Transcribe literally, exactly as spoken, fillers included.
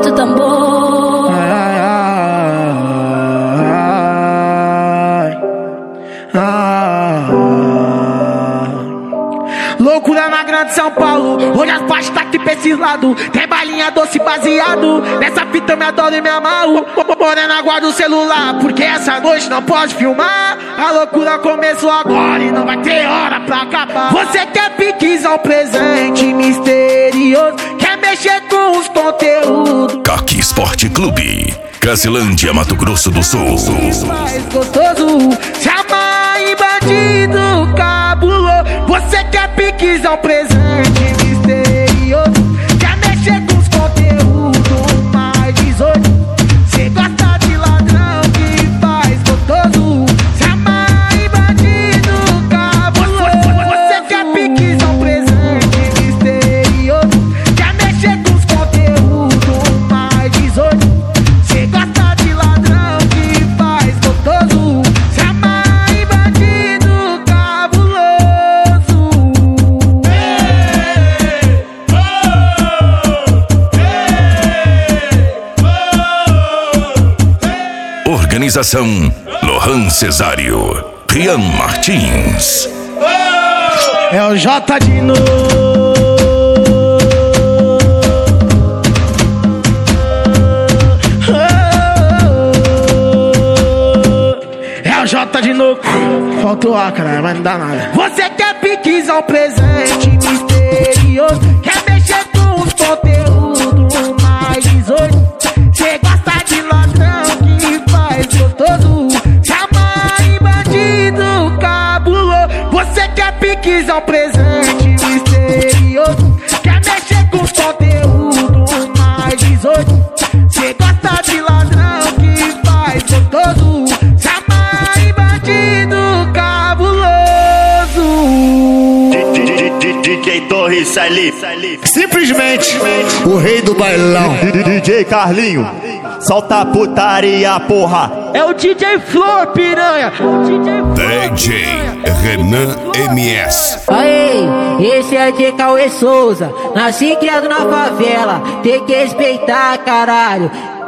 bota o tambor. Ai, ai, ai, ai. Loucura na grande São Paulo, hoje as baixas tá aqui pra esses lados. Tem balinha doce baseado, nessa fita eu me adoro e me amarro. Morena, guarda o celular, porque essa noite não pode filmar. A loucura começou agora e não vai ter hora pra acabar. Você quer piquizar um presente misterioso, quer mexer com os conteúdos. Caqui Esporte Clube, Casilândia, Mato Grosso do Sul. Mais gostoso, se amar em bandido cabuloso. Você quer piquizar um presente misterioso, quer mexer com os conteúdos mais dezoito. Cê gosta de ladrão que faz gostoso, se amar em bandido cabuloso. Você quer piquizar um presente misterioso, quer mexer com os conteúdos mais dezoito. Cê gosta de ladrão que faz gostoso, se amar em bandido cabuloso. Organização Lohan Cesário, Rian Martins. É o J de novo. É o J de novo. Faltou A, cara, mas não dá nada. Você quer piquizar um presente misterioso, quer mexer com os conteúdos mais dezoito. Cê gosta de ladrão que faz gostoso, se amar em bandido cabuloso. Você quer piquizar um presente misterioso, quer mexer com os conteúdos mais dezoito. Cê gosta de ladrão que faz gostoso, se amar em bandido cabuloso. D J Torres ali, Simplesmente o rei do bailão. D J Carlinho, solta a putaria, porra. É o D J Flor, piranha. D J Renan M S. Aê, esse é de Cauê Souza, nasci e criado na favela, tem que respeitar, caralho.